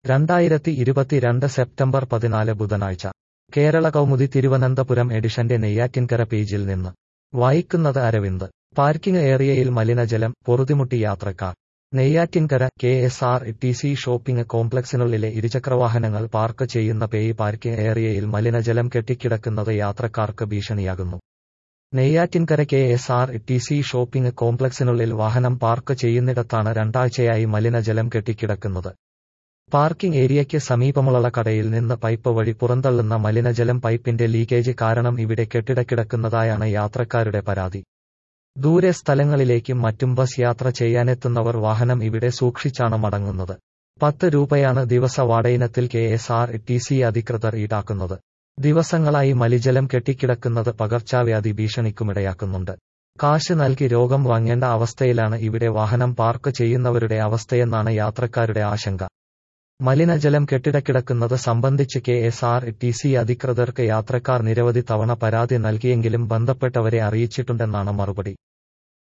2022 September 14 ബുധനാഴ്ച കേരള കൗമുദി തിരുവനന്തപുരം എഡിഷന്റെ നെയ്യാറ്റിൻകര പേജിൽ നിന്ന് വായിക്കുന്നത് അരവിന്ദ്. പാർക്കിംഗ് ഏരിയയിൽ മലിനജലം, പൊറുതിമുട്ടി യാത്രക്കാർ. നെയ്യാറ്റിൻകര KSRTC ഷോപ്പിംഗ് കോംപ്ലക്സിനുള്ളിലെ ഇരുചക്രവാഹനങ്ങൾ പാർക്ക് ചെയ്യുന്ന പേയി പാർക്കിംഗ് ഏരിയയിൽ മലിനജലം കെട്ടിക്കിടക്കുന്നത് യാത്രക്കാർക്ക് ഭീഷണിയാകുന്നു. നെയ്യാറ്റിൻകര KSRTC ഷോപ്പിംഗ് കോംപ്ലക്സിനുള്ളിൽ വാഹനം പാർക്ക് ചെയ്യുന്നിടത്താണ് രണ്ടാഴ്ചയായി മലിനജലം കെട്ടിക്കിടക്കുന്നത്. പാർക്കിംഗ് ഏരിയയ്ക്ക് സമീപമുള്ള കടയിൽ നിന്ന് പൈപ്പ് വഴി പുറന്തള്ളുന്ന മലിനജലം പൈപ്പിന്റെ ലീക്കേജ് കാരണം ഇവിടെ കെട്ടിടക്കിടക്കുന്നതായാണ് യാത്രക്കാരുടെ പരാതി. ദൂരെ സ്ഥലങ്ങളിലേക്കും മറ്റും ബസ് യാത്ര ചെയ്യാനെത്തുന്നവർ വാഹനം ഇവിടെ സൂക്ഷിച്ചാണ് മടങ്ങുന്നത്. 10 രൂപയാണ് ദിവസ വാടകയിനത്തിൽ KSRTC അധികൃതർ ഈടാക്കുന്നത്. ദിവസങ്ങളായി മലിജലം കെട്ടിക്കിടക്കുന്നത് പകർച്ചവ്യാധി ഭീഷണിക്കുമിടയാക്കുന്നുണ്ട്. കാശ് നൽകി രോഗം വാങ്ങേണ്ട അവസ്ഥയിലാണ് ഇവിടെ വാഹനം പാർക്ക് ചെയ്യുന്നവരുടെ അവസ്ഥയെന്നാണ് യാത്രക്കാരുടെ ആശങ്ക. മലിനജലം കെട്ടിടക്കിടക്കുന്നത് സംബന്ധിച്ച് KSRTC അധികൃതർക്ക് യാത്രക്കാർ നിരവധി തവണ പരാതി നൽകിയെങ്കിലും ബന്ധപ്പെട്ടവരെ അറിയിച്ചിട്ടുണ്ടെന്നാണ് മറുപടി.